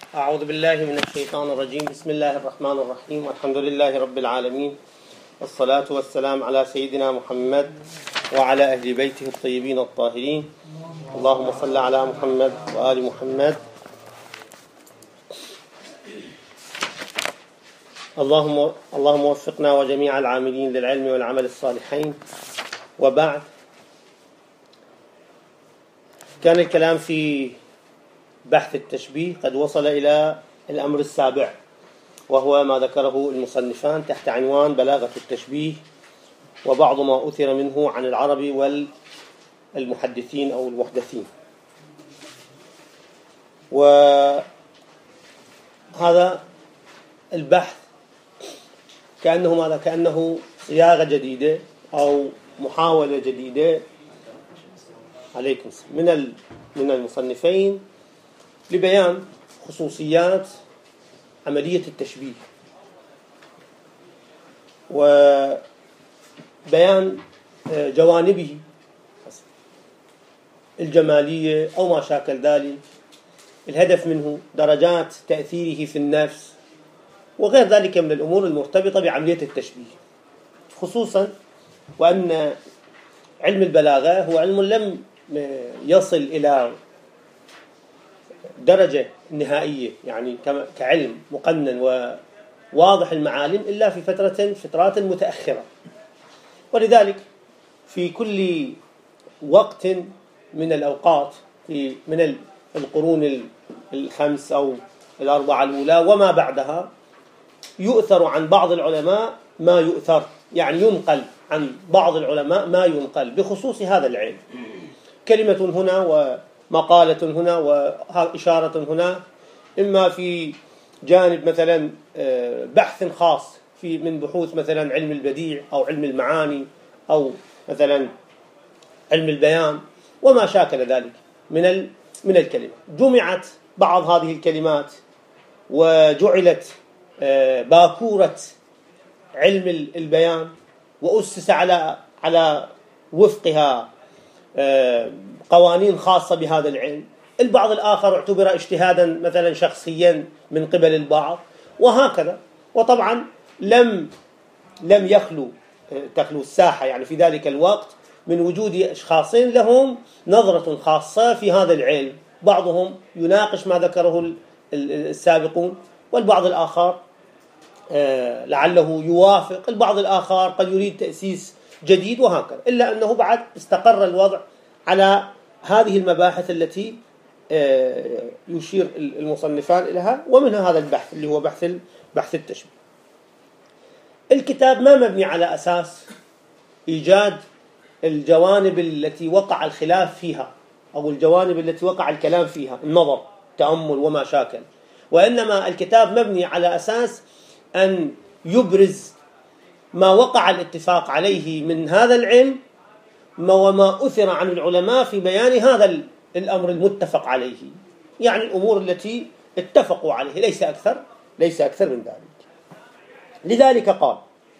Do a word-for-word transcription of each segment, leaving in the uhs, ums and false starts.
أعوذ بالله من الشيطان الرجيم. بسم الله الرحمن الرحيم، والحمد لله رب العالمين، والصلاة والسلام على سيدنا محمد وعلى أهل بيته الطيبين الطاهرين. اللهم صل على محمد وآل محمد. اللهم اللهم وفقنا وجميع العاملين للعلم والعمل الصالحين. وبعد، كان الكلام في بحث التشبيه قد وصل إلى الأمر السابع، وهو ما ذكره المصنفان تحت عنوان بلاغة التشبيه وبعض ما أثر منه عن العرب والمحدثين أو المحدثين. وهذا البحث كأنه ماذا؟ كأنه صياغة جديدة أو محاولة جديدة عليكم من من المصنفين لبيان خصوصيات عملية التشبيه وبيان جوانبه الجمالية أو ما شاكل ذلك، الهدف منه، درجات تأثيره في النفس، وغير ذلك من الأمور المرتبطة بعملية التشبيه، خصوصا وأن علم البلاغة هو علم لم يصل إلى درجة نهائية، يعني كعلم مقنن وواضح المعالم، إلا في فترة فترات متأخرة. ولذلك في كل وقت من الأوقات في من القرون الخمس أو الأربعة الأولى وما بعدها يؤثر عن بعض العلماء ما يؤثر، يعني ينقل عن بعض العلماء ما ينقل بخصوص هذا العلم، كلمة هنا ومقالة هنا وإشارة هنا، إما في جانب مثلا بحث خاص في من بحوث مثلا علم البديع أو علم المعاني أو مثلا علم البيان وما شاكل ذلك من من الكلمة. جمعت بعض هذه الكلمات وجعلت باكورة علم البيان وأسس على على وفقها قوانين خاصة بهذا العلم. البعض الآخر اعتبر اجتهادا مثلا شخصيا من قبل البعض، وهكذا. وطبعا لم لم يخلو تخلو الساحة يعني في ذلك الوقت من وجود أشخاص لهم نظرة خاصة في هذا العلم، بعضهم يناقش ما ذكره السابقون، والبعض الآخر لعله يوافق، البعض الآخر قد يريد تأسيس جديد، وهكذا. إلا أنه بعد استقر الوضع على هذه المباحث التي يشير المصنفان إليها، ومنها هذا البحث اللي هو بحث بحث التشبيه. الكتاب ما مبني على أساس إيجاد الجوانب التي وقع الخلاف فيها أو الجوانب التي وقع الكلام فيها، النظر، التأمل وما شاكل، وإنما الكتاب مبني على أساس أن يبرز ما وقع الاتفاق عليه من هذا العلم وما أثر عن العلماء في بيان هذا الأمر المتفق عليه، يعني الأمور التي اتفقوا عليه، ليس أكثر ليس أكثر من ذلك. لذلك قال: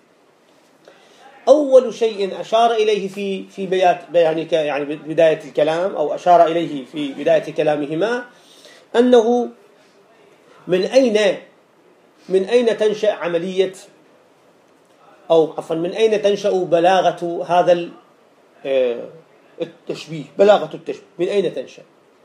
أول شيء أشار إليه في في بيان يعني بداية الكلام، أو أشار إليه في بداية كلامهما، أنه من أين من أين تنشأ عملية أو عفوا من أين تنشأ بلاغة هذا التشبيه، بلاغة التشبيه من أين تنشأ؟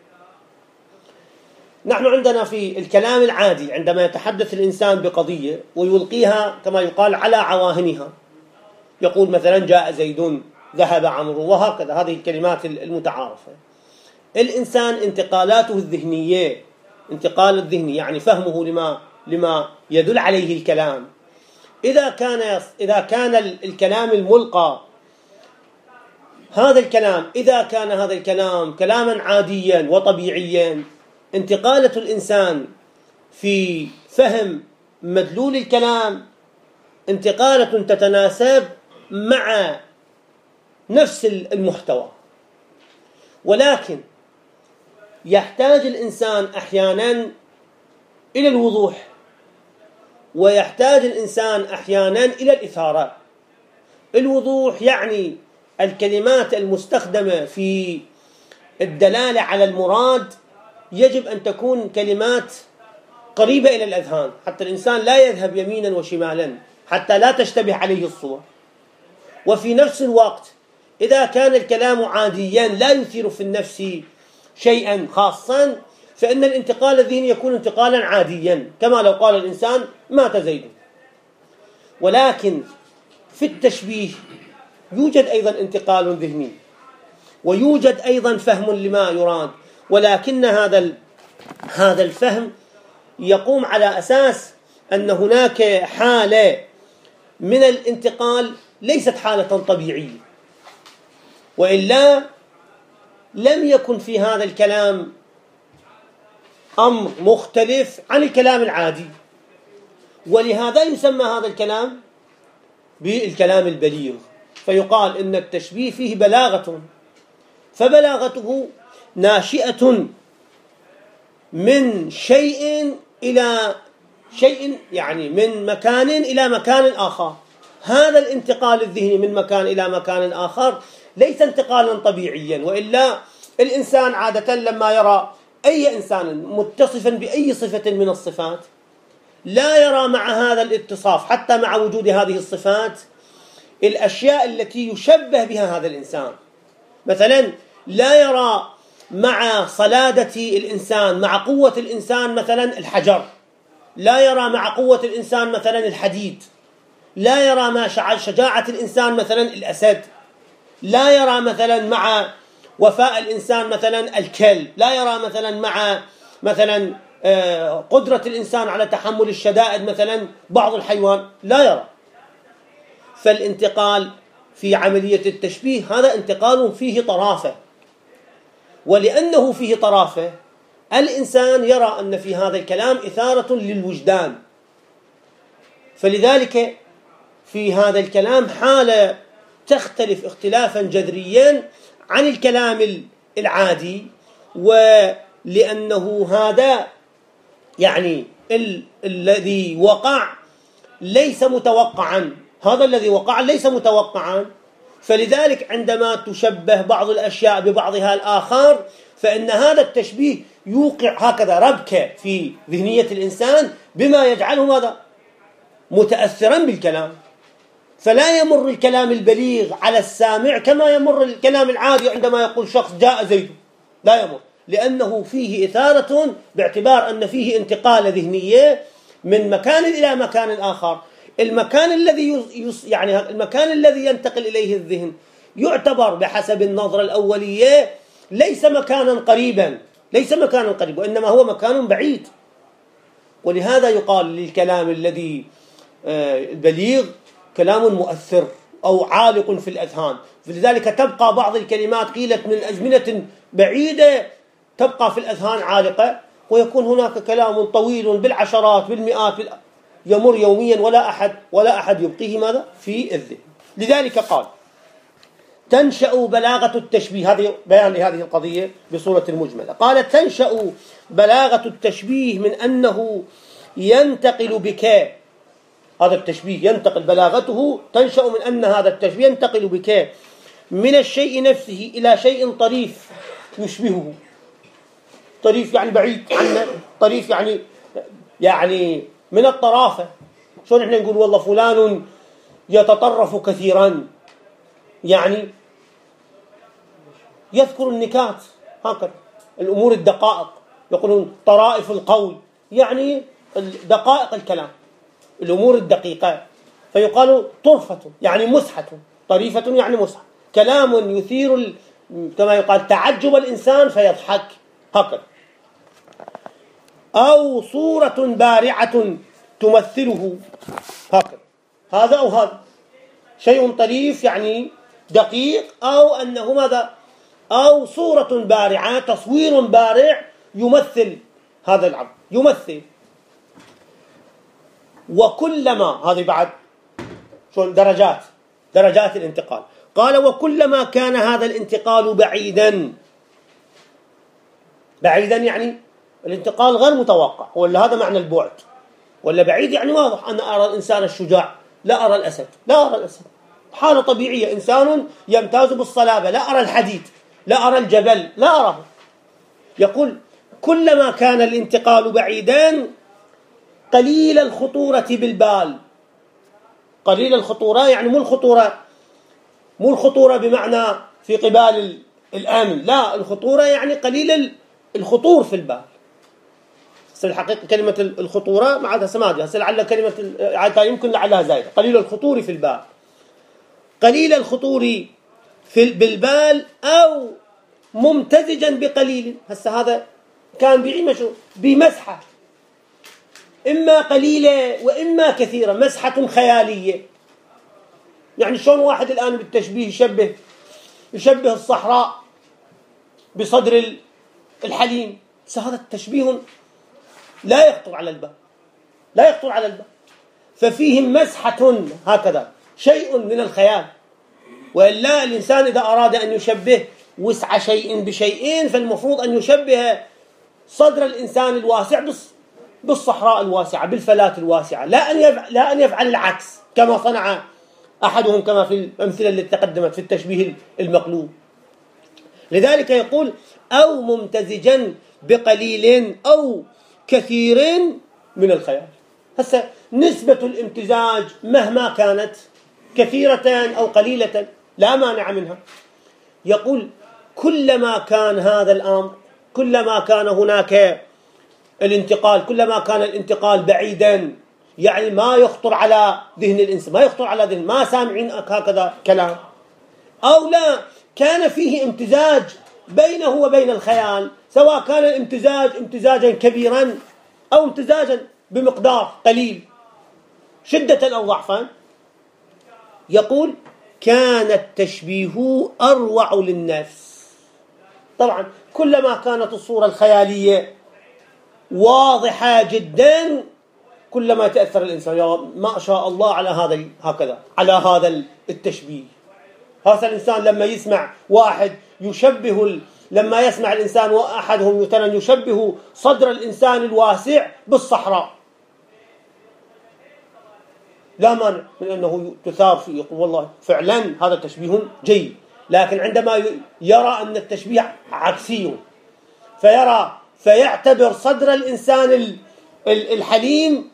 نحن عندنا في الكلام العادي عندما يتحدث الإنسان بقضية ويلقيها كما يقال على عواهنها، يقول مثلا جاء زيد، ذهب عمرو، وهكذا، هذه الكلمات المتعارفة. الإنسان انتقالاته الذهنية، انتقال الذهني يعني فهمه لما لما يدل عليه الكلام، إذا كان إذا كان الكلام الملقى هذا الكلام إذا كان هذا الكلام كلاما عاديا وطبيعيا، انتقالة الإنسان في فهم مدلول الكلام انتقالة تتناسب مع نفس المحتوى، ولكن يحتاج الإنسان أحيانا إلى الوضوح، ويحتاج الإنسان أحيانا إلى الإثارة. الوضوح يعني الكلمات المستخدمة في الدلالة على المراد يجب أن تكون كلمات قريبة إلى الأذهان، حتى الإنسان لا يذهب يمينا وشمالا حتى لا تشتبه عليه الصور. وفي نفس الوقت إذا كان الكلام عاديا لا يثير في النفس شيئا خاصا، فإن الانتقال الذهني يكون انتقالا عاديا، كما لو قال الإنسان مات زيد. ولكن في التشبيه يوجد أيضا انتقال ذهني، ويوجد أيضا فهم لما يراد، ولكن هذا هذا الفهم يقوم على أساس أن هناك حالة من الانتقال ليست حالة طبيعية، وإلا لم يكن في هذا الكلام أمر مختلف عن الكلام العادي. ولهذا يسمى هذا الكلام بالكلام البليغ، فيقال إن التشبيه فيه بلاغة، فبلاغته ناشئة من شيء إلى شيء، يعني من مكان إلى مكان آخر. هذا الانتقال الذهني من مكان إلى مكان آخر ليس انتقالا طبيعيا، وإلا الإنسان عادة لما يرى أي إنسان متصفا بأي صفة من الصفات لا يرى مع هذا الاتصاف، حتى مع وجود هذه الصفات، الأشياء التي يشبه بها هذا الإنسان. مثلا لا يرى مع صلادة الإنسان، مع قوة الإنسان مثلا الحجر، لا يرى مع قوة الإنسان مثلا الحديد، لا يرى مع شجاعة الإنسان مثلا الأسد، لا يرى مثلا مع وفاء الإنسان مثلا الكلب، لا يرى مثلا مع مثلا قدرة الإنسان على تحمل الشدائد مثلا بعض الحيوان، لا يرى. فالانتقال في عملية التشبيه هذا انتقال فيه طرافة، ولأنه فيه طرافة الإنسان يرى أن في هذا الكلام إثارة للوجدان، فلذلك في هذا الكلام حالة تختلف اختلافا جذريا عن الكلام العادي. ولأنه هذا يعني ال- الذي وقع ليس متوقعا، هذا الذي وقع ليس متوقعا، فلذلك عندما تشبه بعض الأشياء ببعضها الآخر فإن هذا التشبيه يوقع هكذا ربكة في ذهنية الإنسان بما يجعله ماذا؟ متأثرا بالكلام. فلا يمر الكلام البليغ على السامع كما يمر الكلام العادي عندما يقول شخص جاء زيد، لا يمر، لأنه فيه إثارة باعتبار أن فيه انتقال ذهنية من مكان إلى مكان آخر. المكان الذي يعني المكان الذي ينتقل إليه الذهن يعتبر بحسب النظرة الأولية ليس مكانا قريبا، ليس مكانا قريبا، وإنما هو مكان بعيد. ولهذا يقال للكلام الذي البليغ كلام مؤثر أو عالق في الأذهان، فلذلك تبقى بعض الكلمات قيلت من أزمنة بعيدة تبقى في الأذهان عالقة، ويكون هناك كلام طويل بالعشرات بالمئات يمر يوميا ولا أحد ولا أحد يبقيه ماذا في الذهن. لذلك قال تنشأ بلاغة التشبيه، هذه بيان لهذه القضية بصورة مجملة. قال تنشأ بلاغة التشبيه من أنه ينتقل بك، هذا التشبيه ينتقل بلاغته تنشأ من أن هذا التشبيه ينتقل بك من الشيء نفسه إلى شيء طريف يشبهه. طريف يعني بعيد عنه، طريف يعني يعني من الطرافة. شلون احنا نقول والله فلان يتطرف كثيرا، يعني يذكر النكات، هكذا الأمور الدقائق، يقولون طرائف القول، يعني دقائق الكلام، الأمور الدقيقة، فيقال طرفة يعني مسحة، طريفة يعني مسحة، كلام يثير ال... كما يقال تعجب الإنسان فيضحك، هكذا. أو صورة بارعة تمثله، هكذا، هذا أو هذا شيء طريف يعني دقيق، أو أنه ماذا؟ أو صورة بارعة، تصوير بارع يمثل هذا العبد، يمثل. وكلما، هذه بعد شو درجات درجات الانتقال. قال وكلما كان هذا الانتقال بعيدا، بعيدا يعني الانتقال غير متوقع، ولا هذا معنى البعد، ولا بعيد يعني واضح، أنا أرى الإنسان الشجاع لا أرى الأسد، لا أرى الأسد، حالة طبيعية، إنسان يمتاز بالصلابة لا أرى الحديد، لا أرى الجبل، لا أراه. يقول كلما كان الانتقال بعيدا قليل الخطورة بالبال. قليل الخطورة يعني مو الخطورة مو الخطورة بمعنى في قبال الآمن، لا، الخطورة يعني قليل الخطور في البال. هسه الحقيقة كلمة الخطورة ما عادها سمادي، هسه لعل كلمة عادها يمكن لعلها زايدة. قليل الخطور في البال، قليل الخطور في بالبال أو ممتزجا بقليل. هسه هذا كان بعيمة بمسحة، إما قليلة وإما كثيرة، مسحة خيالية. يعني شلون واحد الآن بالتشبيه يشبه يشبه الصحراء بصدر الحليم، بس هذا التشبيه لا يخطر على البال، لا يخطر على البال. ففيه مسحة هكذا، شيء من الخيال. وإلا الإنسان إذا أراد أن يشبه وسع شيء بشيئين فالمفروض أن يشبه صدر الإنسان الواسع بالصحراء الواسعة، بالفلاة الواسعة، لا أن يفعل, لا أن يفعل العكس كما صنع أحدهم كما في الأمثلة التي تقدمت في التشبيه المقلوب. لذلك يقول أو ممتزجا بقليل أو كثير من الخيال. هسه نسبة الامتزاج مهما كانت كثيرة أو قليلة لا مانع منها. يقول كلما كان هذا الأمر، كلما كان هناك الانتقال، كلما كان الانتقال بعيدا، يعني ما يخطر على ذهن الإنسان، ما يخطر على ذهن، ما سامعين هكذا كلام، أو لا كان فيه امتزاج بينه وبين الخيال، سواء كان الامتزاج امتزاجا كبيرا أو امتزاجا بمقدار قليل شدة أو ضعفا. يقول كان التشبيه أروع للنفس. طبعا كلما كانت الصورة الخيالية واضحة جدا كلما تأثر الإنسان، يا ما شاء الله على هذا هكذا على هذا التشبيه. هذا الإنسان لما يسمع واحد يشبه ال... لما يسمع الإنسان وأحدهم مثلا يشبه صدر الإنسان الواسع بالصحراء لا مانع من أنه تثار فيه، يقول والله فعلا هذا تشبيه جيد. لكن عندما يرى أن التشبيه عكسي فيرى فيعتبر صدر الإنسان الحليم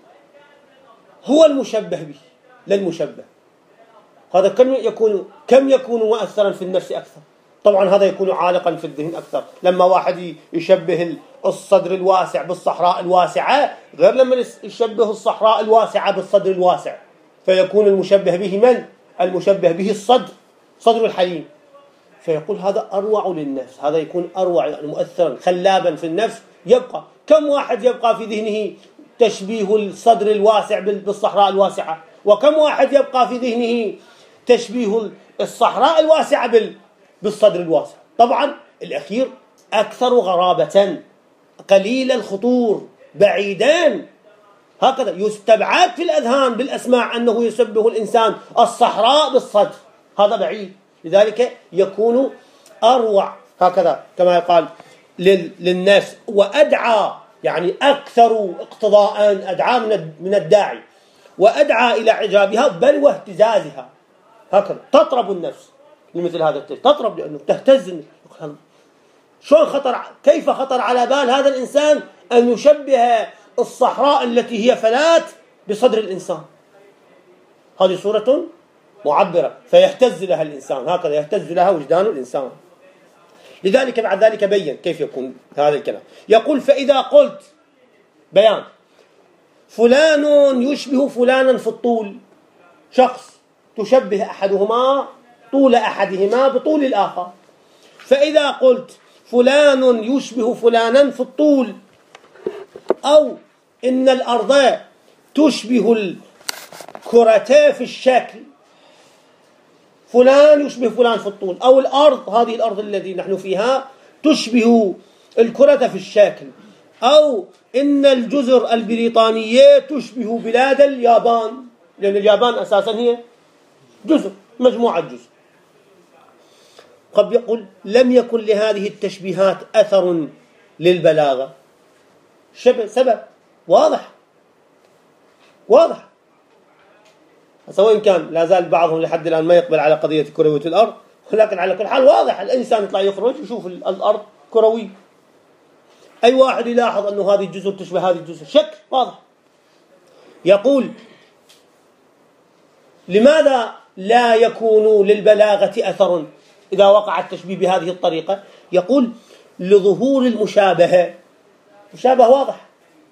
هو المشبه به لا المشبه، هذا كم يكون كم يكون مؤثرا في النفس أكثر. طبعا هذا يكون عالقا في الذهن أكثر لما واحد يشبه الصدر الواسع بالصحراء الواسعة، غير لما يشبه الصحراء الواسعة بالصدر الواسع، فيكون المشبه به من؟ المشبه به الصدر، صدر الحليم. فيقول هذا أروع للنفس، هذا يكون أروع يعني مؤثرا خلابا في النفس. يبقى كم واحد يبقى في ذهنه تشبيه الصدر الواسع بالصحراء الواسعة، وكم واحد يبقى في ذهنه تشبيه الصحراء الواسعة بالصدر الواسع. طبعا الأخير أكثر غرابة، قليل الخطور، بعيدان، هكذا يستبعد في الأذهان بالأسماع أنه يشبه الإنسان الصحراء بالصدر، هذا بعيد. لذلك يكون أروع هكذا كما يقال للنفس، وأدعى يعني أكثر اقتضاء، أدعى من الداعي وأدعى إلى إعجابها بل واهتزازها. هكذا تطرب النفس لمثل هذا التشبيه، تطرب لأنه تهتز. شلون خطر كيف خطر على بال هذا الإنسان أن يشبه الصحراء التي هي فلات بصدر الإنسان؟ هذه صورة معبرة فيهتز لها الإنسان، هكذا يهتز لها وجدان الإنسان. لذلك بعد ذلك بين كيف يكون هذا الكلام. يقول فإذا قلت بيان فلان يشبه فلانا في الطول، شخص تشبه أحدهما طول أحدهما بطول الآخر، فإذا قلت فلان يشبه فلانا في الطول، أو إن الأرض تشبه الكرة في الشكل، فلان يشبه فلان في الطول، أو الأرض هذه الأرض التي نحن فيها تشبه الكرة في الشكل، أو إن الجزر البريطانية تشبه بلاد اليابان، لأن اليابان أساسا هي جزر، مجموعة جزر. قد يقول لم يكن لهذه التشبيهات أثر للبلاغة، شبه سبب واضح واضح، سواء كان لا زال بعضهم لحد الآن ما يقبل على قضية كروية الأرض، ولكن على كل حال واضح، الإنسان يطلع يخرج يشوف الأرض كروية، أي واحد يلاحظ أنه هذه الجزر تشبه هذه الجزر، شك واضح. يقول لماذا لا يكون للبلاغة أثر إذا وقع التشبيه بهذه الطريقة؟ يقول لظهور المشابهة. مشابهة واضحة،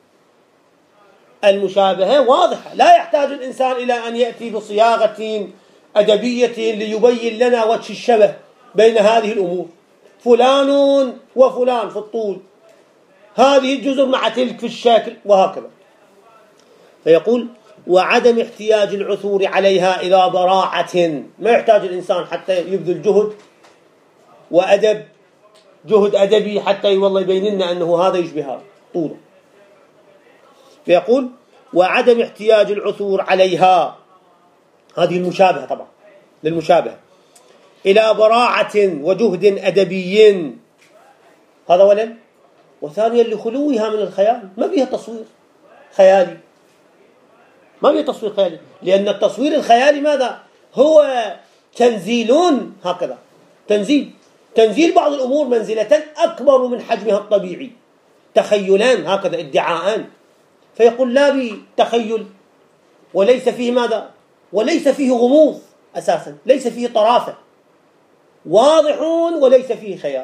المشابهة واضحة، لا يحتاج الإنسان إلى أن يأتي بصياغة أدبية ليبين لنا وجه الشبه بين هذه الأمور. فلان وفلان في الطول، هذه الجزر مع تلك في الشكل، وهكذا. فيقول وعدم احتياج العثور عليها إلى براعة، ما يحتاج الإنسان حتى يبذل جهد وأدب، جهد أدبي حتى والله يبين لنا أنه هذا يشبه هذا طوله. فيقول وعدم احتياج العثور عليها، هذه المشابهة طبعا للمشابهة، إلى براعة وجهد أدبي، هذا أولا. وثانيا لخلوها من الخيال، ما فيها تصوير خيالي، ما فيها تصوير خيالي، لأن التصوير الخيالي ماذا هو؟ تنزيل، هكذا تنزيل تنزيل بعض الأمور منزلة أكبر من حجمها الطبيعي، تخيلان هكذا، ادعاءان. فيقول لا بتخيل، وليس فيه ماذا؟ وليس فيه غموض أساسا، ليس فيه طرافة، واضح وليس فيه خيال.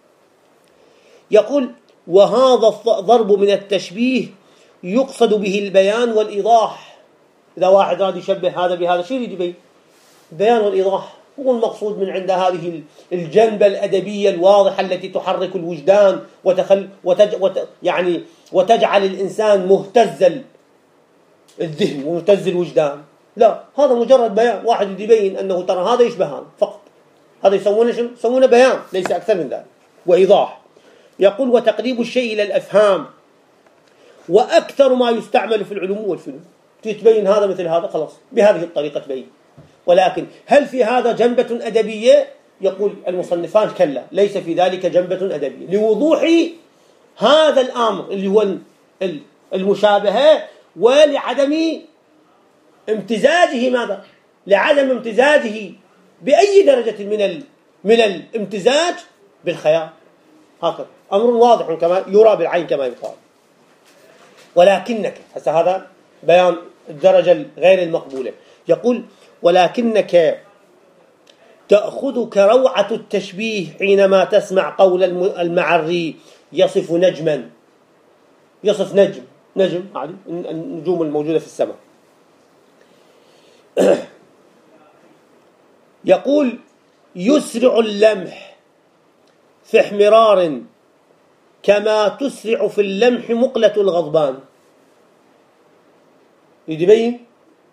يقول وهذا الضرب من التشبيه يقصد به البيان والإيضاح. إذا واحد راد يشبه هذا بهذا، شيء يبين؟ البيان والإيضاح هو المقصود من عند هذه الجنبة الأدبية الواضحة التي تحرك الوجدان وتخل وتج وت يعني وتجعل الإنسان مهتز الذهن ومهتز الوجدان. لا، هذا مجرد بيان، واحد يبين أنه ترى هذا يشبه هذا فقط، هذا يسمونه شنو؟ يسمونه بيان، ليس أكثر من ذلك، وإيضاح. يقول وتقريب الشيء إلى الأفهام، وأكثر ما يستعمل في العلوم والفنون. تبين هذا مثل هذا، خلاص بهذه الطريقة تبين. ولكن هل في هذا جنبة أدبية؟ يقول المصنفان كلا، ليس في ذلك جنبة أدبية، لوضوح هذا الأمر اللي هو المشابهة، ولعدم امتزاجه ماذا؟ لعدم امتزاجه بأي درجة من من الامتزاج بالخيال. هكذا أمر واضح كما يرى بالعين كما يقال. ولكنك، هسه هذا بيان الدرجة غير المقبولة. يقول ولكنك تأخذك روعة التشبيه حينما تسمع قول المعري يصف نجما، يصف نجم نجم عادي، النجوم الموجودة في السماء. يقول يسرع اللمح في احمرار كما تسرع في اللمح مقلة الغضبان. يبين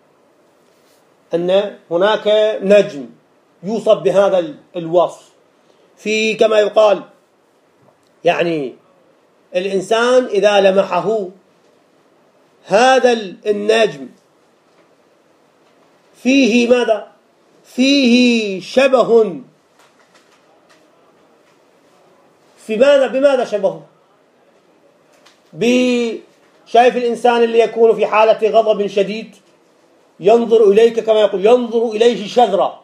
أن هناك نجم يوصف بهذا الوصف، في كما يقال يعني الإنسان إذا لمحه هذا النجم فيه ماذا؟ فيه شبه. في ماذا؟ بماذا شبهه؟ بشايف الإنسان اللي يكون في حالة غضب شديد ينظر إليك كما يقول ينظر إليه شذرا.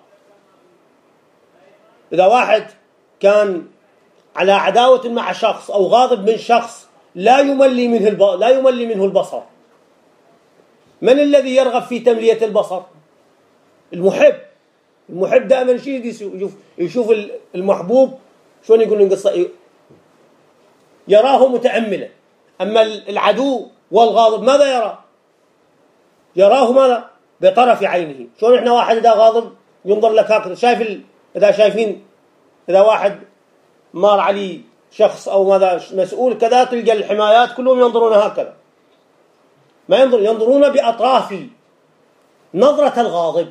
إذا واحد كان على عداوة مع شخص أو غاضب من شخص لا يملي منه الب... لا يملي منه البصر. من الذي يرغب في تملية البصر؟ المحب. المحب دائما شيء يشوف يشوف المحبوب شلون يقول القصة، يراه متأملا. أما العدو والغاضب ماذا يرى؟ يراه ماذا؟ بطرف عينه. شلون إحنا واحد إذا غاضب ينظر لك هكذا، شايف ال... إذا شايفين إذا واحد مار عليه شخص أو ماذا مسؤول كذا، تلقى الحمايات كلهم ينظرون هكذا، ما ينظر ينظرون بأطراف نظرة الغاضب.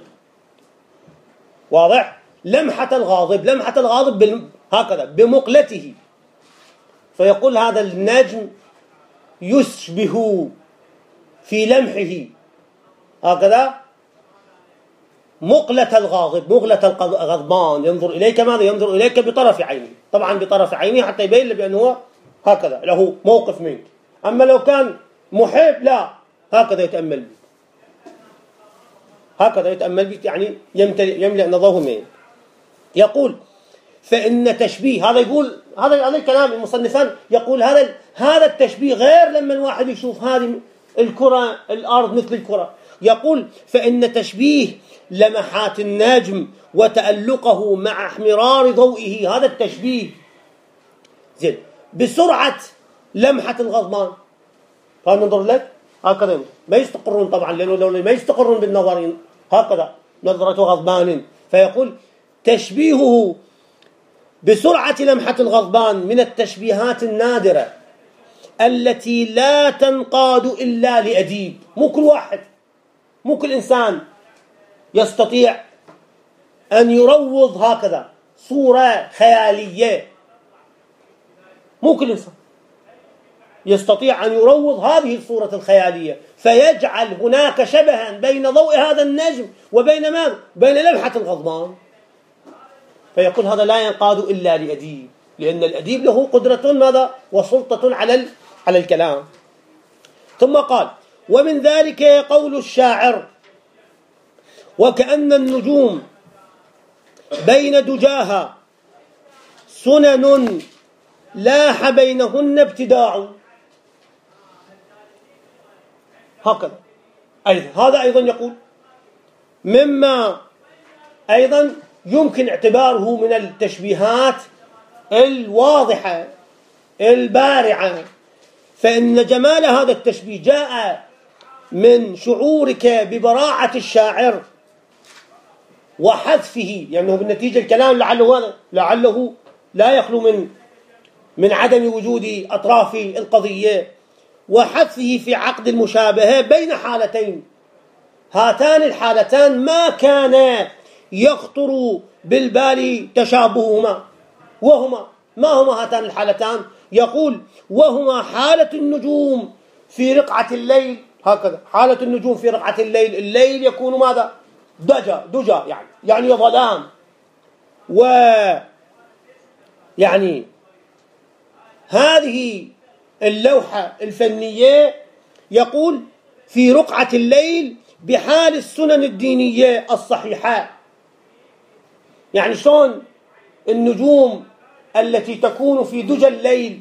واضح؟ لمحة الغاضب، لمحة الغاضب بال... هكذا بمقلته. فيقول هذا النجم يشبه في لمحه هكذا مقلة الغاضب، مقلة الغضبان، ينظر إليك ماذا؟ ينظر إليك بطرف عينه، طبعا بطرف عينه حتى يبين بأنه هكذا له موقف منك. أما لو كان محب لا، هكذا يتأمل بك، هكذا يتأمل بك، يعني يملأ نظره منه. يقول فإن تشبيه، هذا يقول هذا هذا الكلام المصنفان، يقول هذا هذا التشبيه غير لما الواحد يشوف هذه الكرة الأرض مثل الكرة. يقول فإن تشبيه لمحات النجم وتألقه مع احمرار ضوئه، هذا التشبيه زين بسرعة لمحة الغضبان. هذا ننظر لك هكذا ما يستقرون طبعا، لأنه لو ما يستقرون بالنظر هكذا نظرة غضبان. فيقول تشبيهه بسرعة لمحة الغضبان من التشبيهات النادرة التي لا تنقاد إلا لأديب. مو كل واحد، مو كل إنسان يستطيع أن يروض هكذا صورة خيالية، مو كل إنسان يستطيع أن يروض هذه الصورة الخيالية فيجعل هناك شبها بين ضوء هذا النجم وبين ماذا؟ بين لمحة الغضبان. فيقول هذا لا ينقاد إلا لأديب، لأن الأديب له قدرة ماذا؟ وسلطة على على الكلام. ثم قال ومن ذلك قول الشاعر وكأن النجوم بين دجاها سنن لاح بينهن ابتداع. هكذا أيضا هذا أيضا يقول مما أيضا يمكن اعتباره من التشبيهات الواضحة البارعة. فإن جمال هذا التشبيه جاء من شعورك ببراعة الشاعر وحذفه، يعني بالنتيجة الكلام لعله لعله لا يخلو من من عدم وجود أطراف القضية، وحذفه في عقد المشابهة بين حالتين. هاتان الحالتان ما كان يخطر بالبال تشابههما، وهما ما هما هاتان الحالتان؟ يقول وهما حالة النجوم في رقعة الليل. هكذا حالة النجوم في رقعة الليل، الليل يكون ماذا؟ دجا دجا يعني يعني ظلام، و يعني هذه اللوحة الفنية يقول في رقعة الليل بحال السنن الدينية الصحيحة. يعني شلون النجوم التي تكون في دجى الليل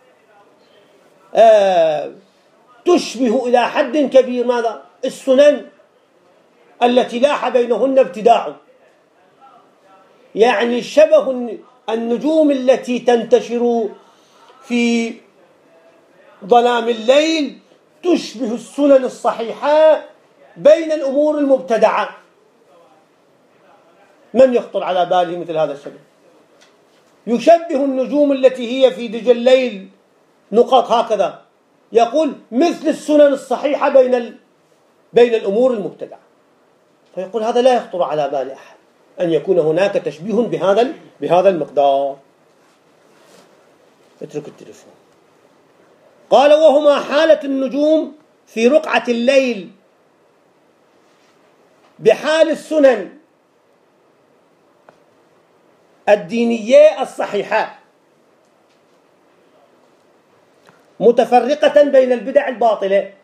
آه تشبه إلى حد كبير ماذا؟ السنن التي لاح بينهن ابتداع. يعني شبه النجوم التي تنتشر في ظلام الليل تشبه السنن الصحيحة بين الأمور المبتدعة. من يخطر على باله مثل هذا الشبه؟ يشبه النجوم التي هي في دجى الليل نقاط هكذا، يقول مثل السنن الصحيحة بين ال... بين الأمور المبتدعة. فيقول هذا لا يخطر على بال أحد أن يكون هناك تشبيه بهذا بهذا المقدار. اترك التليفون. قال وهما حالة النجوم في رقعة الليل بحال السنن الدينية الصحيحة متفرقة بين البدع الباطلة.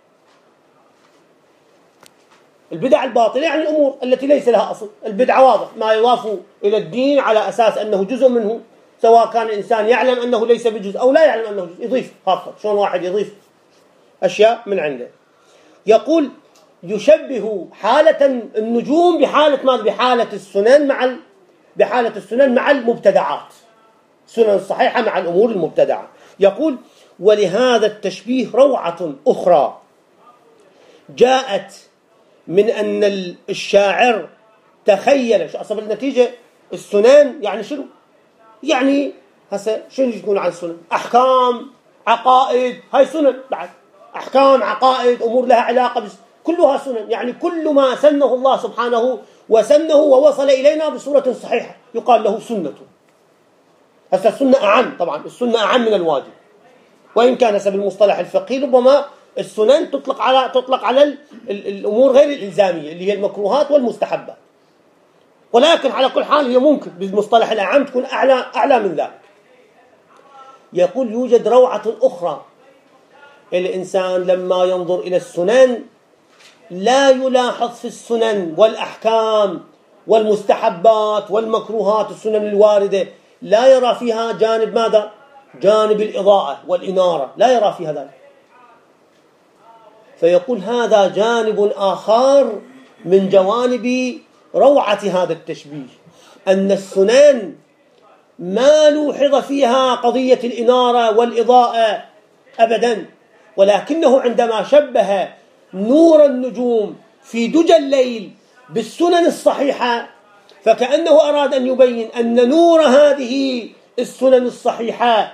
البدع الباطلة يعني الأمور التي ليس لها أصل. البدعة واضح ما يضاف إلى الدين على أساس أنه جزء منه، سواء كان الإنسان يعلم أنه ليس بجزء أو لا يعلم أنه جزء، يضيف خاصة. شلون واحد يضيف أشياء من عنده. يقول يشبه حالة النجوم بحالة ما بحالة السنن مع ال... بحالة السنن مع المبتدعات، السنن الصحيحة مع الأمور المبتدعة. يقول ولهذا التشبيه روعة أخرى جاءت من أن الشاعر تخيل شو أصل النتيجة. السنن يعني شنو؟ يعني هسه شنو يقول عن السنن؟ أحكام، عقائد، هاي سنن بعد. أحكام، عقائد، أمور لها علاقة بس كلها سنن. يعني كل ما سنه الله سبحانه وسنه ووصل إلينا بصورة صحيحة يقال له سنة. هسه السنة أعم، طبعا السنة أعم من الواجب، وإن كان حسب المصطلح الفقهي ربما السنن تطلق على تطلق على ال ال الأمور غير الإلزامية اللي هي المكروهات والمستحبات، ولكن على كل حال هي ممكن بالمصطلح الأعم تكون أعلى أعلى من ذلك. يقول يوجد روعة أخرى. الإنسان لما ينظر إلى السنن لا يلاحظ في السنن والأحكام والمستحبات والمكروهات السنن الواردة لا يرى فيها جانب ماذا؟ جانب الإضاءة والإنارة، لا يرى فيها ذلك. فيقول هذا جانب آخر من جوانب روعة هذا التشبيه، أن السنن ما لوحظ فيها قضية الإنارة والإضاءة أبدا، ولكنه عندما شبه نور النجوم في دجى الليل بالسنن الصحيحة فكأنه أراد أن يبين أن نور هذه السنن الصحيحة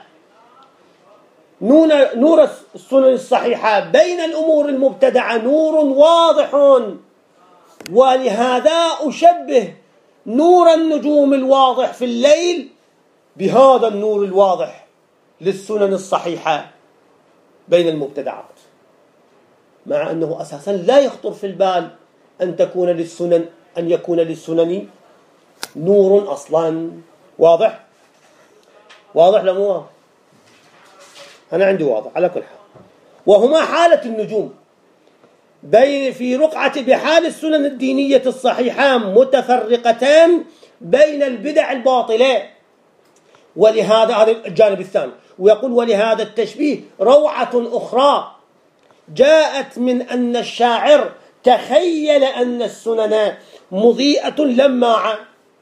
نور السنن الصحيحة بين الأمور المبتدعة نور واضح، ولهذا أشبه نور النجوم الواضح في الليل بهذا النور الواضح للسنن الصحيحة بين المبتدعات، مع أنه أساسا لا يخطر في البال أن تكون للسنن أن يكون للسنن نور أصلا. واضح؟ واضح لا مو واضح؟ أنا عندي واضح على كل حال. وهما حالة النجوم بين في رقعة بحال السنن الدينية الصحيحة متفرقتان بين البدع الباطلة، ولهذا هذا الجانب الثاني. ويقول ولهذا التشبيه روعة أخرى جاءت من أن الشاعر تخيل أن السنن مضيئة لماعة،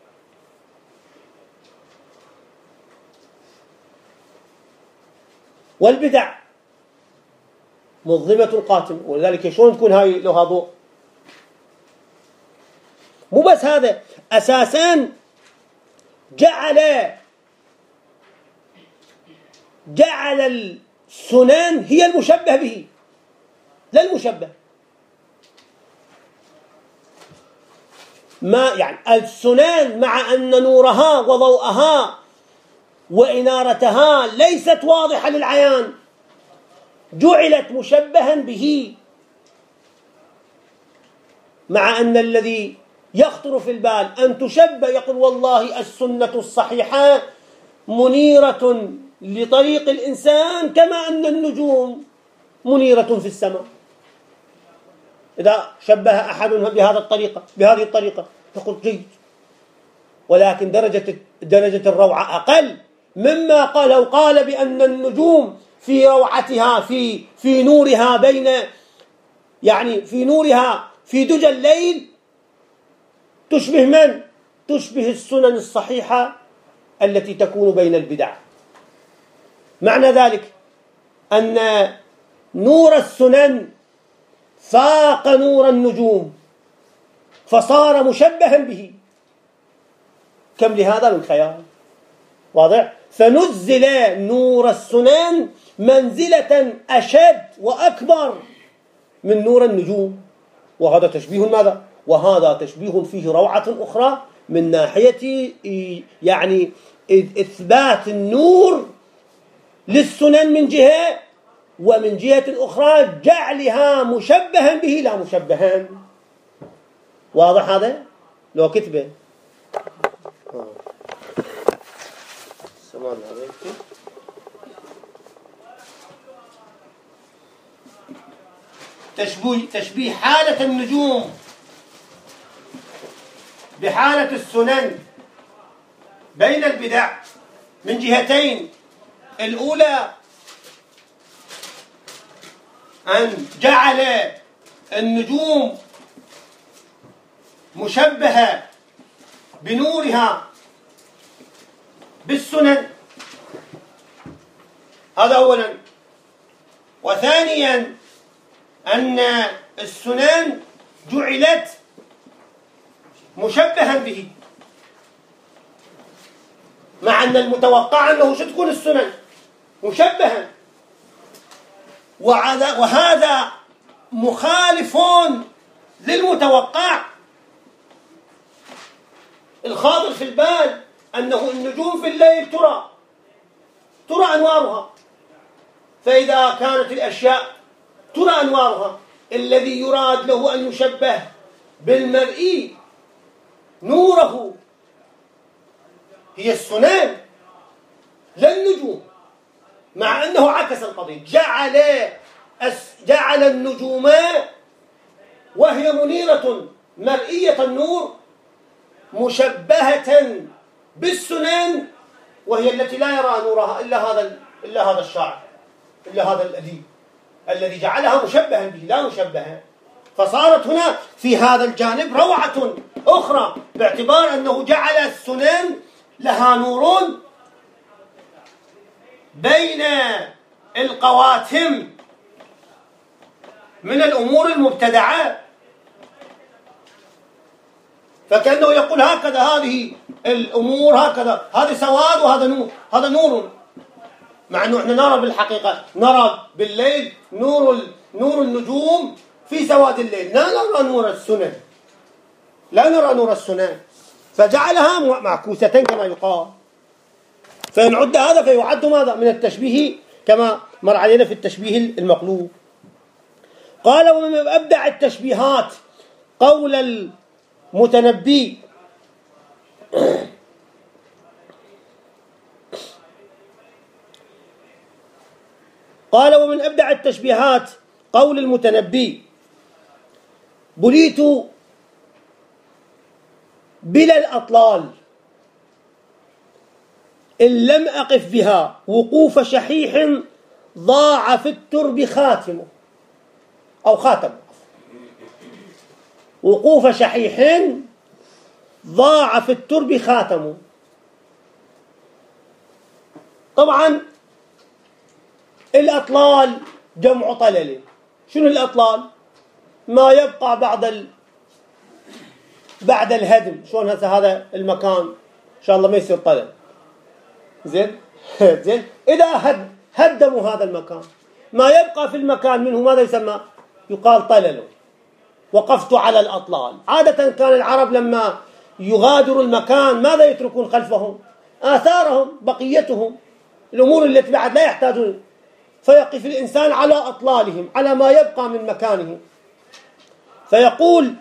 والبدع مظلمة قاتمة، ولذلك شلون تكون هاي لها ضوء؟ مو بس هذا، أساسا جعل جعل السنن هي المشبه به لا المشبه. ما يعني السنن مع أن نورها وضوءها وإنارتها ليست واضحة للعيان جعلت مشبها به، مع أن الذي يخطر في البال أن تشبه يقول والله السنة الصحيحة منيرة لطريق الإنسان كما أن النجوم منيرة في السماء. إذا شبه أحد بهذه الطريقة بهذه الطريقة تقول جيد، ولكن درجة درجة الروعة أقل مما قال لو قال بأن النجوم في روعتها في في نورها بين يعني في نورها في دجى الليل تشبه من؟ تشبه السنن الصحيحة التي تكون بين البدع. معنى ذلك أن نور السنن فاق نور النجوم فصار مشبها به، كم لهذا من خيال. واضح؟ فنزل نور السنن منزلة أشد وأكبر من نور النجوم، وهذا تشبيه ماذا؟ وهذا تشبيه فيه روعة أخرى من ناحية يعني إثبات النور للسنن من جهة، ومن جهة أخرى جعلها مشبها به لا مشبها. واضح هذا؟ لو كتبه السلام عليكم. تشبيه تشبيه حالة النجوم بحالة السنن بين البدع من جهتين. الأولى أن جعل النجوم مشبهة بنورها بالسنن، هذا أولا. وثانيا أن السنن جعلت مشبها به، مع أن المتوقع أنه ستكون السنن مشبها، وهذا مخالف للمتوقع. الخاطر في البال أنه النجوم في الليل ترى ترى أنوارها، فإذا كانت الأشياء ترى أنوارها الذي يراد له أن يشبه بالمرئي نوره هي السنن لا النجوم، مع أنه عكس القضية، جعل جعل النجوم وهي منيرة مرئية النور مشبهة بالسنن، وهي التي لا يرى نورها إلا هذا إلا هذا الشاعر إلا هذا الأديب. الذي جعلها مشبها به لا مشبها. فصارت هنا في هذا الجانب روعة أخرى، باعتبار أنه جعل السنن لها نور بين القواتم من الأمور المبتدعة. فكأنه يقول هكذا هذه الأمور هكذا، هذا سواد وهذا نور، هذا نور، مع أنه إحنا نرى بالحقيقة نرى بالليل نور نور النجوم في سواد الليل، لا نرى نور السنن، لا نرى نور السنن، فجعلها معكوسة كما يقال. فإن عد هذا فيعد ماذا؟ من التشبيه كما مر علينا في التشبيه المقلوب. قال ومن أبدع التشبيهات قول المتنبي قال ومن أبدع التشبيهات قول المتنبي بليت بلا الأطلال إن لم أقف بها وقوف شحيح ضاع في الترب خاتمه أو خاتم وقوف شحيح ضاع في الترب خاتمه. طبعا الأطلال جمع طلل. شنو الأطلال؟ ما يبقى بعد ال... بعد الهدم. شلون هذا المكان إن شاء الله ما يصير طلل، زين زين إذا هد هدموا هذا المكان ما يبقى في المكان منه ماذا يسمى؟ يقال طلل. وقفت على الأطلال. عادة كان العرب لما يغادروا المكان ماذا يتركون خلفهم؟ آثارهم، بقيتهم، الأمور التي بعد لا يحتاجون، فيقف الإنسان على أطلالهم، على ما يبقى من مكانهم. فيقول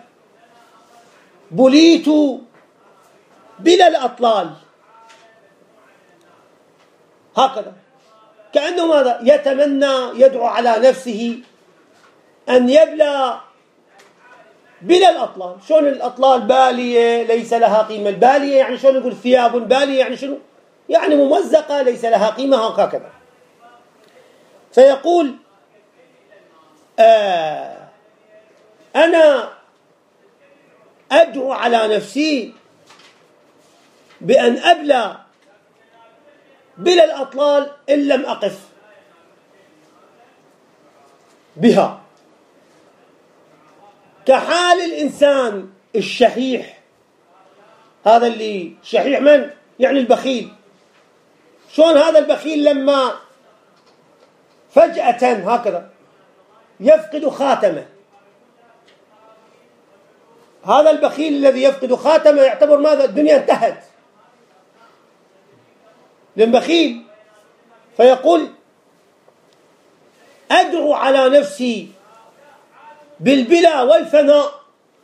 بليت بلا الأطلال، هكذا كأنه ماذا؟ يتمنى، يدعو على نفسه أن يبلى بلا الأطلال. شلون الأطلال بالية ليس لها قيمة؟ البالية يعني شلون نقول ثياب بالية يعني شنو؟ يعني ممزقة ليس لها قيمة هكذا. فيقول آه أنا أدعو على نفسي بأن أبلى بلا الأطلال إن لم أقف بها، كحال الإنسان الشحيح. هذا اللي شحيح من؟ يعني البخيل. شلون هذا البخيل لما فجأة هكذا يفقد خاتمه، هذا البخيل الذي يفقد خاتمه يعتبر ماذا؟ الدنيا انتهت للبخيل. فيقول أدعو على نفسي بالبلا والفناء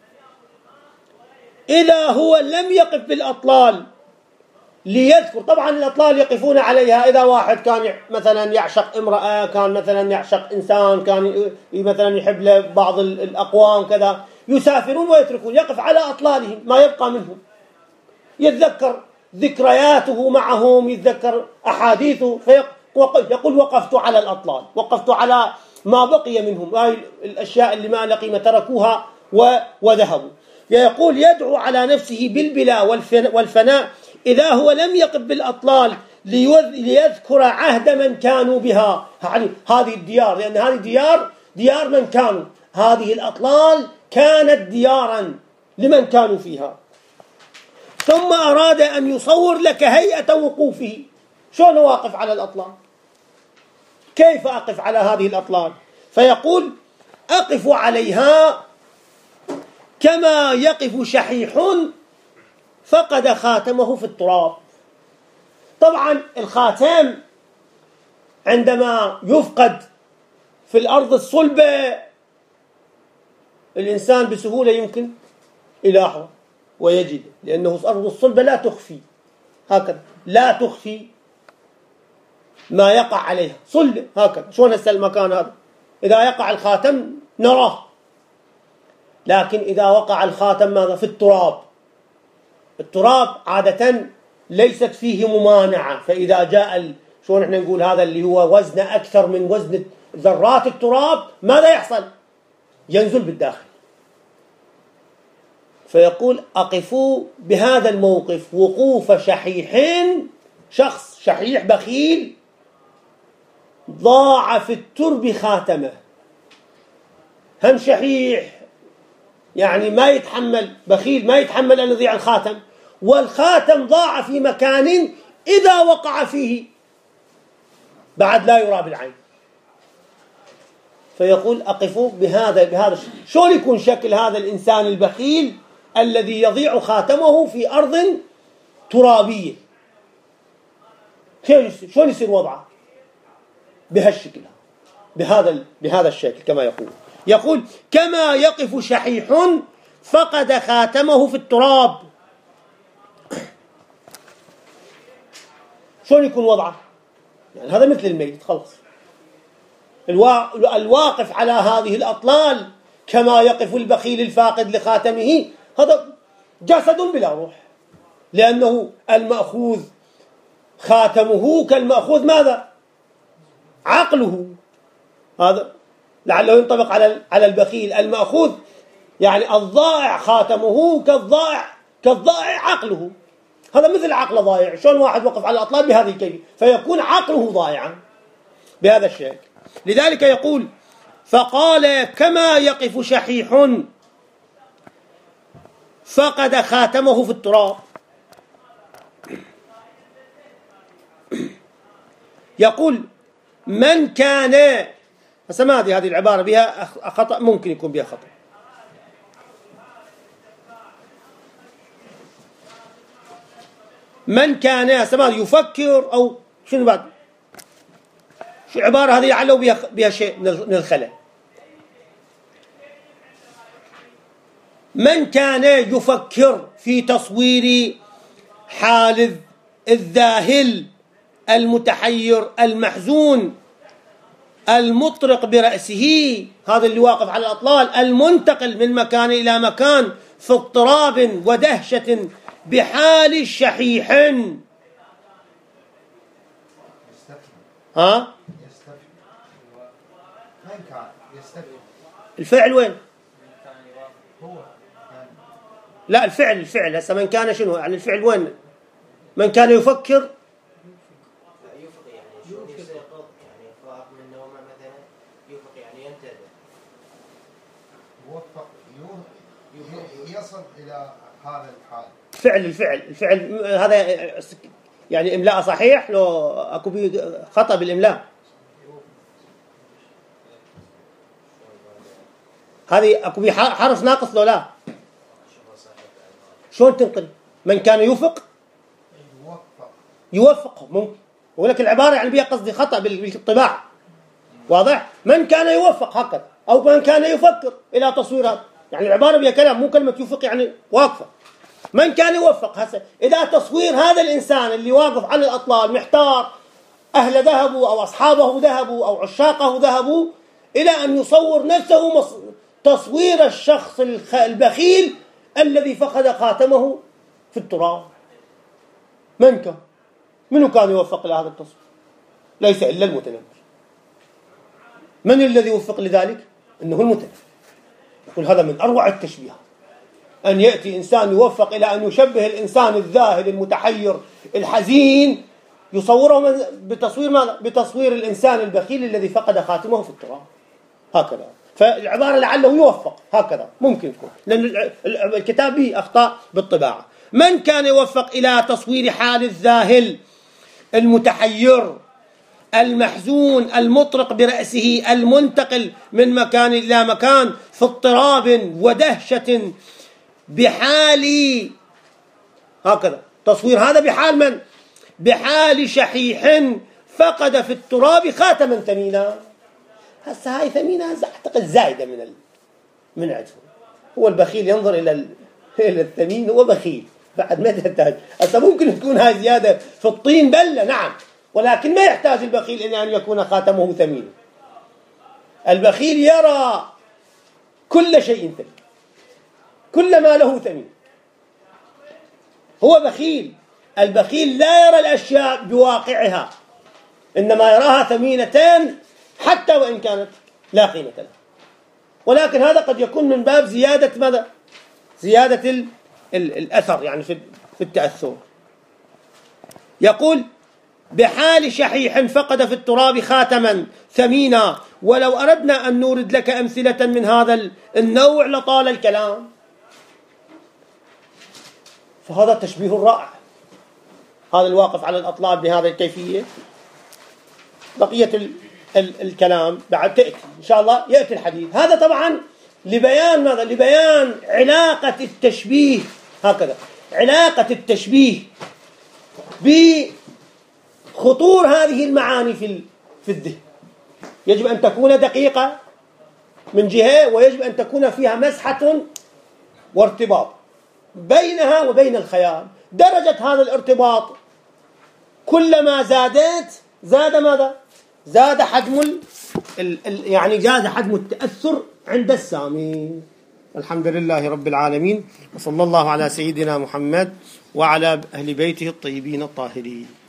إذا هو لم يقف بالأطلال ليذكر. طبعا الأطلال يقفون عليها إذا واحد كان مثلا يعشق امرأة، كان مثلا يعشق إنسان، كان مثلا يحب لبعض الأقوام كذا، يسافرون ويتركون، يقف على أطلالهم ما يبقى منهم، يتذكر ذكرياته معهم، يتذكر أحاديثه، فيقول وقفت على الأطلال، وقفت على ما بقي منهم، هاي الأشياء اللي ما لقيمة تركوها وذهبوا. يقول يدعو على نفسه بالبلا والفناء إذا هو لم يقف بالأطلال ليذكر عهد من كانوا بها، يعني هذه الديار، لأن هذه ديار ديار من كانوا، هذه الأطلال كانت ديارا لمن كانوا فيها. ثم أراد أن يصور لك هيئة وقوفه. شلون واقف على الأطلال؟ كيف أقف على هذه الأطلال؟ فيقول أقف عليها كما يقف شحيح فقد خاتمه في التراب. طبعا الخاتم عندما يفقد في الأرض الصلبة الإنسان بسهولة يمكن يلاحظه ويجد، لأنه الأرض الصلبة لا تخفي، هكذا لا تخفي ما يقع عليها، صلبة هكذا. شلون هسه المكان هذا إذا يقع الخاتم نراه، لكن إذا وقع الخاتم ماذا؟ في التراب. التراب عادة ليست فيه ممانعة، فإذا جاء ال... شلون احنا نقول هذا اللي هو وزنه أكثر من وزن ذرات التراب ماذا يحصل؟ ينزل بالداخل. فيقول أقفوا بهذا الموقف وقوف شحيح، شخص شحيح بخيل ضاع في الترب خاتمه. هم شحيح يعني ما يتحمل، بخيل ما يتحمل أن يضيع الخاتم، والخاتم ضاع في مكان إذا وقع فيه بعد لا يرى بالعين. فيقول أقفوا بهذا بهذا شلون يكون شكل هذا الإنسان البخيل الذي يضيع خاتمه في أرض ترابية؟ شلون يصير وضعه؟ بهالشكل، بهذا بهذا الشكل كما يقول يقول كما يقف شحيح فقد خاتمه في التراب. شلون يكون وضعه؟ يعني هذا مثل الميت خلص. الواقف على هذه الأطلال كما يقف البخيل الفاقد لخاتمه، هذا جسد بلا روح، لأنه المأخوذ خاتمه كالمأخوذ ماذا؟ عقله. هذا لعله ينطبق على على البخيل. المأخوذ يعني الضائع خاتمه كالضائع كالضائع عقله. هذا مثل عقله ضائع. شلون واحد وقف على الأطلال بهذه الكيفية؟ فيكون عقله ضائعا بهذا الشكل. لذلك يقول فقال كما يقف شحيح فقد خاتمه في التراب. يقول من كان، هسه ما أدري هذه العبارة بها خطأ، ممكن يكون بها خطأ. من كان هسه ما أدري يفكر أو شنو بعد، شو العبارة هذه لعله بها بها شيء من الخلل. من كان يفكر في تصوير حال الذاهل المتحير المحزون المطرق برأسه، هذا اللي واقف على الأطلال المنتقل من مكان إلى مكان في اضطراب ودهشة بحال شحيح. ها؟ الفعل وين؟ لا الفعل الفعل هسه من كان شنو يعني الفعل وين؟ من كان يفكر يصل إلى هذا الحال. فعل الفعل الفعل هذا يعني إملاء صحيح لو أكو بيه خطأ بالإملاء. هذه أكو بيه حرف ناقص لو لا؟ شلون تنقل؟ من كان يوفق يوفق ممكن، ولكن العبارة يعني بيها قصدي خطأ بالطباعة. واضح؟ من كان يوفق هكذا، أو من كان يفكر إلى تصويرات، يعني العبارة بها كلام مو كلمة يوفق يعني واقفة. من كان يوفق هسه إذا تصوير هذا الإنسان اللي واقف على الأطلال محتار، أهل ذهبوا أو أصحابه ذهبوا أو عشاقه ذهبوا إلى أن يصور نفسه مص... تصوير الشخص البخيل الذي فقد خاتمه في التراب. من كان؟ منو كان يوفق لهذا التصوير؟ ليس إلا المتنبي. من الذي يوفق لذلك؟ إنه المتنبي. يقول هذا من أروع التشبيهات، أن يأتي إنسان يوفق إلى أن يشبه الإنسان الذاهل المتحير الحزين، يصوره بتصوير ماذا؟ بتصوير الإنسان البخيل الذي فقد خاتمه في التراب. هكذا. فالعبارة لعله يوفق هكذا ممكن تكون، لأن الكتاب به أخطاء بالطباعة. من كان يوفق إلى تصوير حال الذاهل المتحير المحزون المطرق برأسه المنتقل من مكان إلى مكان في اضطراب ودهشة بحال، هكذا تصوير هذا بحال من؟ بحال شحيح فقد في التراب خاتما ثمينا. هسه هاي ثمينة أعتقد زايدة من ال... من عدفه. هو البخيل ينظر إلى ال... إلى الثمين، هو بخيل بعد ما تحتاج. هسه ممكن تكون هاي زيادة في الطين بلة نعم، ولكن ما يحتاج البخيل إلى أن يكون خاتمه ثمين. البخيل يرى كل شيء ثمين، كل ما له ثمين. هو بخيل. البخيل لا يرى الأشياء بواقعها، إنما يراها ثمينة حتى وإن كانت لا قيمة لها، ولكن هذا قد يكون من باب زيادة ماذا؟ زيادة ال ال الأثر يعني في في التأثر. يقول بحال شحيح فقد في التراب خاتما ثمينا، ولو أردنا أن نورد لك أمثلة من هذا النوع لطال الكلام. فهذا تشبيه رائع، هذا الواقف على الأطلال بهذه الكيفية. بقية ال ال الكلام بعد تأتي إن شاء الله، يأتي الحديث. هذا طبعا لبيان ماذا؟ لبيان علاقة التشبيه، هكذا علاقة التشبيه بخطور هذه المعاني في في الذهن. يجب أن تكون دقيقة من جهة، ويجب أن تكون فيها مسحة وارتباط بينها وبين الخيال. درجة هذا الارتباط كلما زادت زاد ماذا؟ زاد حجم ال ال ال يعني زاد حجم التأثر عند السامع. الحمد لله رب العالمين، وصلى الله على سيدنا محمد وعلى أهل بيته الطيبين الطاهرين.